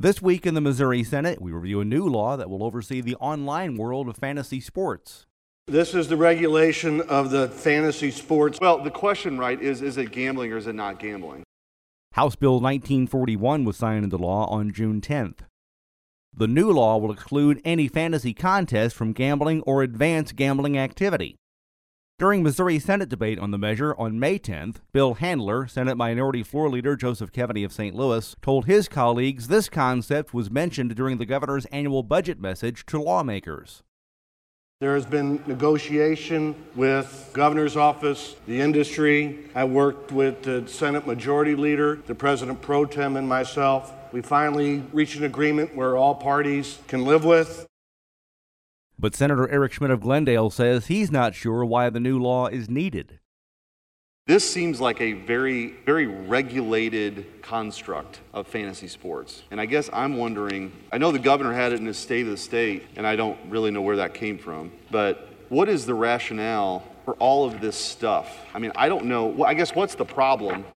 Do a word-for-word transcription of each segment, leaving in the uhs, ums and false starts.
This week in the Missouri Senate, we review a new law that will oversee the online world of fantasy sports. This is the regulation of the fantasy sports. Well, the question, right, is is it gambling or is it not gambling? House Bill nineteen forty-one was signed into law on June tenth. The new law will exclude any fantasy contest from gambling or advanced gambling activity. During Missouri Senate debate on the measure on May tenth, Bill Handler, Senate Minority Floor Leader Joseph Keaveney of Saint Louis, told his colleagues this concept was mentioned during the governor's annual budget message to lawmakers. There has been negotiation with the governor's office, the industry. I worked with the Senate Majority Leader, the President Pro Tem, and myself. We finally reached an agreement where all parties can live with. But Senator Eric Schmidt of Glendale says he's not sure why the new law is needed. This seems like a very, very regulated construct of fantasy sports. And I guess I'm wondering, I know the governor had it in his State of the State, and I don't really know where that came from, but what is the rationale for all of this stuff? I mean, I don't know. Well, I guess what's the problem?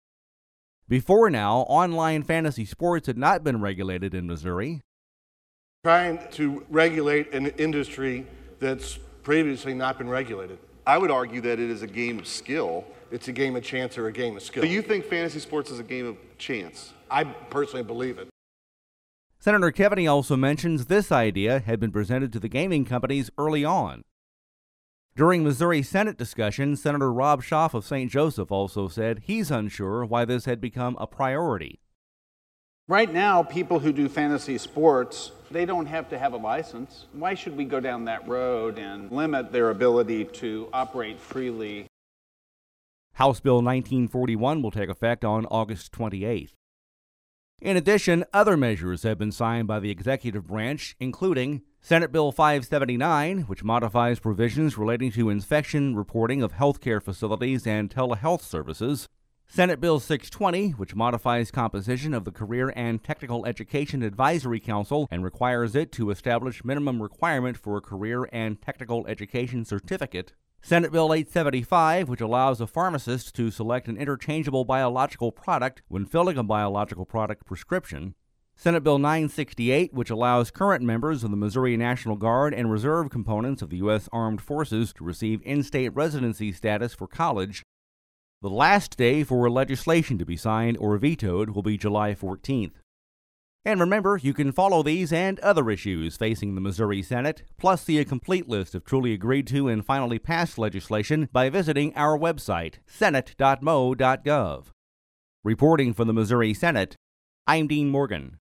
Before now, online fantasy sports had not been regulated in Missouri. Trying to regulate an industry that's previously not been regulated. I would argue that it is a game of skill. It's a game of chance or a game of skill. So you think fantasy sports is a game of chance? I personally believe it. Senator Keaveney also mentions this idea had been presented to the gaming companies early on. During Missouri Senate discussion, Senator Rob Schaaf of Saint Joseph also said he's unsure why this had become a priority. Right now, people who do fantasy sports, they don't have to have a license. Why should we go down that road and limit their ability to operate freely? House Bill nineteen forty-one will take effect on August twenty-eighth. In addition, other measures have been signed by the executive branch, including Senate Bill five seventy-nine, which modifies provisions relating to inspection reporting of healthcare facilities and telehealth services, Senate Bill six twenty, which modifies composition of the Career and Technical Education Advisory Council and requires it to establish minimum requirement for a career and technical education certificate, Senate Bill eight seventy-five, which allows a pharmacist to select an interchangeable biological product when filling a biological product prescription, Senate Bill nine sixty-eight, which allows current members of the Missouri National Guard and reserve components of the U S Armed Forces to receive in-state residency status for college. The last day for legislation to be signed or vetoed will be July fourteenth. And remember, you can follow these and other issues facing the Missouri Senate, plus see a complete list of truly agreed to and finally passed legislation by visiting our website, senate dot mo dot gov. Reporting for the Missouri Senate, I'm Dean Morgan.